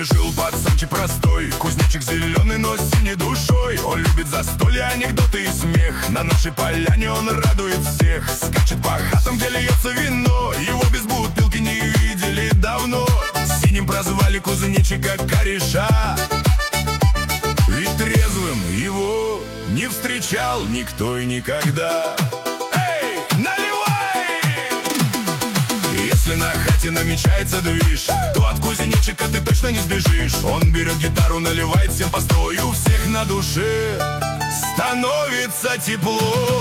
районе жил пацанчик простой, кузнечик зеленый, но с синей душой. Он любит застолья, анекдоты и смех. На нашей поляне он радует всех. Скачет по хатам, где льется вино. Его без бутылки не видели давно. Синим прозвали кузнечика кореша, ведь трезвым его не встречал никто и никогда. Эй, наливай! Если на хате намечается движ, то от кузнечика ты точно не сбежишь. Он берет гитару, наливает всем по сто, и у всех на душе становится тепло.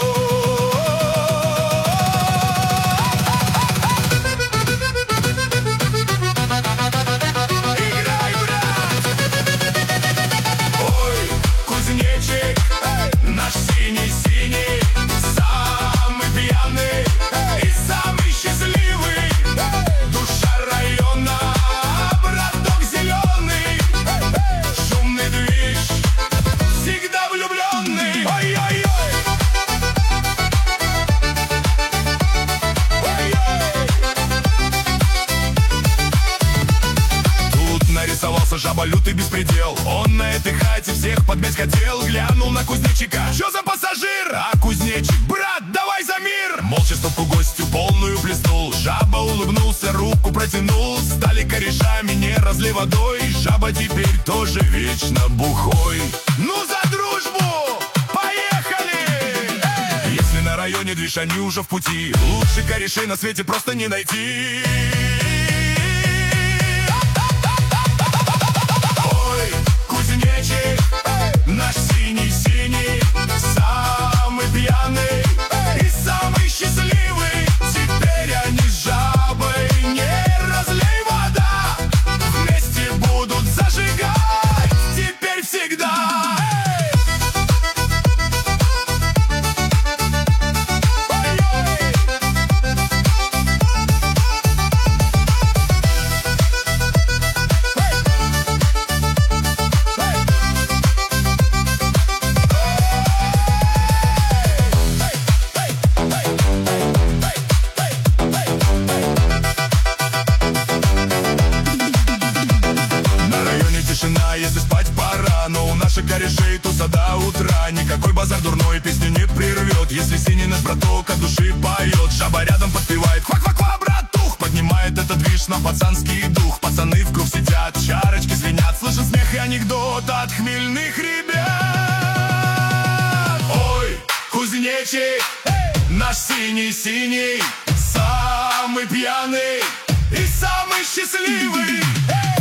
Наш синий-синий, самый пьяный и самый счастливый. Душа района, браток зеленый, шумный движ, всегда влюбленный. Ой-ой-ой! Тут нарисовался жаба, лютый беспредел. Он на этой хате всех подмять хотел. Глянул на кузнечика: чё за пассажир? А кузнечик: брат, давай за мир! Молча стопку гостю полную плеснул. Жаба улыбнулся, руку протянул. Стали корешами, не разлей водой. Жаба теперь тоже вечно бухой. Ну за дружбу! Поехали! Если на районе движ, они уже в пути. Лучше корешей на свете просто не найти. Наш синий-синий, самый пьяный и самый счастливый. Теперь они с жабой не разлей вода. Вместе будут зажигать теперь всегда. Если спать пора, но у наших корешей туса до утра. Никакой базар дурной песню не прервет, если синий наш браток от души поет. Жаба рядом подпевает: ква-ква-ква, братух! Поднимает этот движ на пацанский дух. Пацаны в круг сидят, чарочки звенят, слышен смех и анекдот от хмельных ребят. Ой, кузнечик, наш синий-синий, самый пьяный и самый счастливый.